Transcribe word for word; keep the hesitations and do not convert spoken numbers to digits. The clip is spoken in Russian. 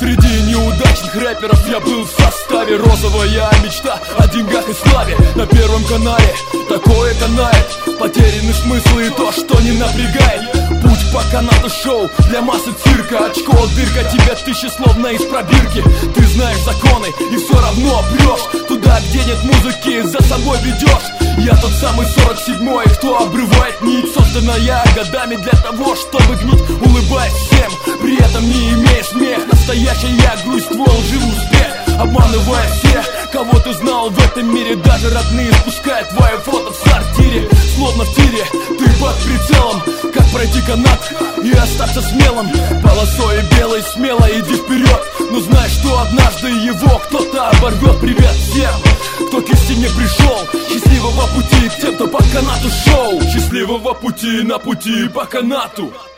Среди неудачных рэперов я был в составе. Розовая мечта о деньгах и славе. На Первом канале такое канает. Потеряны смыслы и то, что не напрягает. Путь по канату шоу для массы цирка. Очко, дырка, тебе тысячи словно из пробирки. Ты знаешь законы и все равно прешь туда, где нет музыки, за собой ведешь. Я тот самый сорок седьмой, кто обрывает нить, созданная годами для того, чтобы гнить. Улыбаясь всем, при этом не имея смех. Настоящая грусть, твой лживый успех. Обманывая всех, кого ты знал в этом мире. Даже родные спускают твое фото в сортире. Словно в тире, ты под прицелом. Как пройти канат и остаться смелым? Полосой белой смело иди вперед. Но знай, что однажды его кто-то оборвет. Привет всем, кто к истине пришел. Счастливого пути к тем, кто по канату шоу. Счастливого пути на пути по канату.